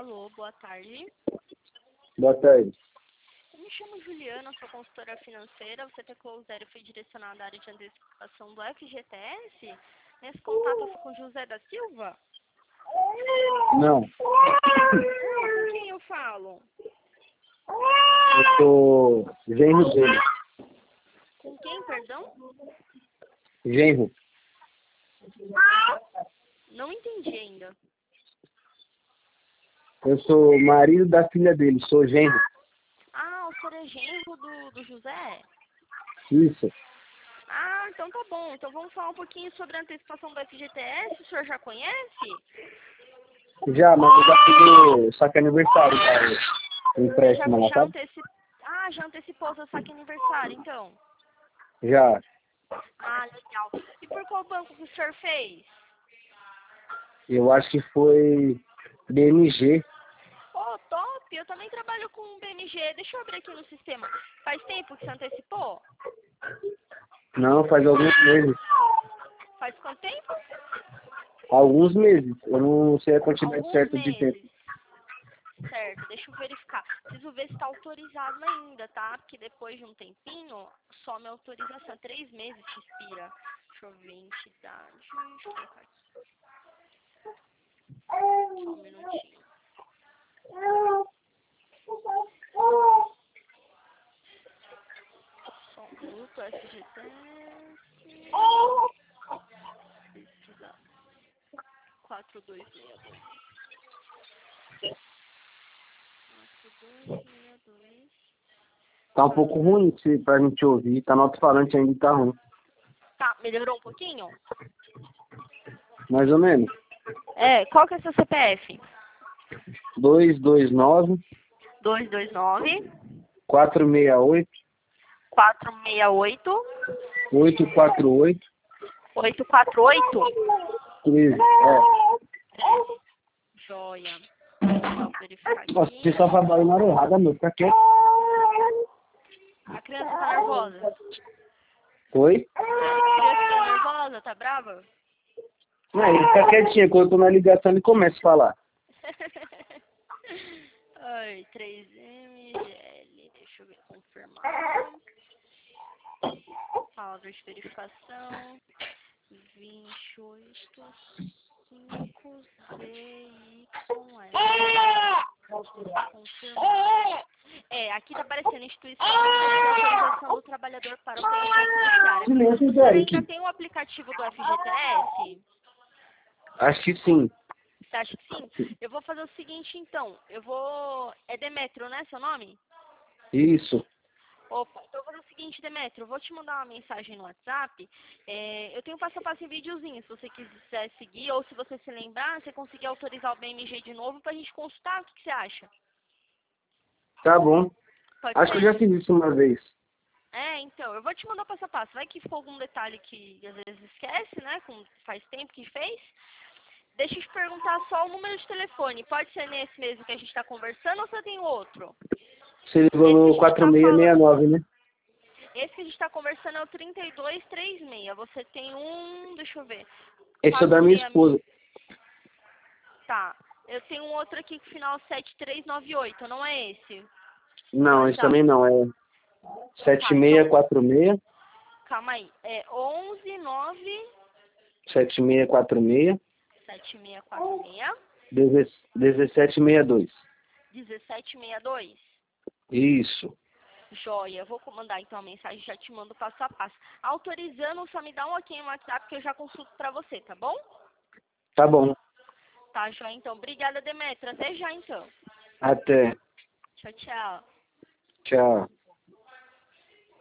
Alô, boa tarde. Boa tarde. Eu me chamo Juliana, sou consultora financeira. Você teclou o 0 foi direcionado à área de antecipação do FGTS? Nesse contato eu fui com José da Silva? Não, Com quem eu falo? eu sou genro dele. Com quem, perdão? Genro. Não entendi ainda. Eu sou marido da filha dele, sou genro. Ah, o senhor é genro do José? Isso. Ah, então tá bom. Então vamos falar um pouquinho sobre a antecipação do FGTS. O senhor já conhece? Já, mas eu já fiz o saque aniversário, cara. O empréstimo lá, sabe? Já antecipou seu saque aniversário, então? Já. Ah, legal. E por qual banco que o senhor fez? Eu acho que foi BMG. Oh, top! Eu também trabalho com o BMG. Deixa eu abrir aqui no sistema. Faz tempo que você antecipou? Não, faz alguns meses. Faz quanto tempo? Alguns meses. Eu não sei a quantidade Alguns certa de tempo. meses. Certo, deixa eu verificar. Preciso ver se está autorizado ainda, tá? Porque depois de um tempinho, some a autorização. 3 meses que expira. Deixa eu ver, entidade. Deixa eu colocar aqui. Só um minutinho. Só um minuto, FGTS. Pesquisar. 4262. 4262. Tá um pouco ruim pra gente ouvir. Tá no alto-falante ainda e tá ruim. Tá, melhorou um pouquinho? Mais ou menos. Qual que é seu CPF? 229 229 468 468 848 848. 13. Joia. Vou verificar Nossa, aqui. você só vai na hora errada, meu. Fica quieto. A criança tá nervosa. Oi? A criança tá nervosa, tá brava? Não, ele fica quietinho. Quando eu tô na ligação, ele começa a falar. Ai, 3MGL. Deixa eu ver, confirmar. Palavra de verificação. 285ZYL. Confirmar. Aqui tá aparecendo instituição de autorização do trabalhador para operação fiduciária. Silêncio, O senhor Derek. ainda tem o aplicativo do FGTS? Acho que sim. Você acha que sim? Eu vou fazer o seguinte, então. É Demetrio, né, seu nome? Isso. Opa, então eu vou fazer o seguinte, Demetrio. Eu vou te mandar uma mensagem no WhatsApp. Eu tenho passo a passo em videozinho, se você quiser seguir. Ou se você se lembrar, você conseguir autorizar o BMG de novo pra gente consultar. O que você acha? Tá bom. Pode Acho que ser? eu já fiz isso uma vez. Então, eu vou te mandar passo a passo. Vai que ficou algum detalhe que às vezes esquece, né? Como faz tempo que fez. Deixa eu te perguntar só o número de telefone. Pode ser nesse mesmo que a gente está conversando ou você tem outro? Você ligou no 4669, né? Esse que a gente está conversando é o 3236. Você tem um... Deixa eu ver. Esse é o da minha 46. esposa. Tá. Eu tenho um outro aqui com final 7398. Não é esse? Não, esse também não. É 7646. Calma aí. É 119... 7646. 7646. 1762. 1762. Isso. Joia, eu vou mandar então a mensagem, já te mando passo a passo. Autorizando, só me dá um ok no WhatsApp que eu já consulto pra você, tá bom? Tá bom. Tá, joia, então. Obrigada, Demetra. Até já, então. Até. Tchau, tchau. Tchau.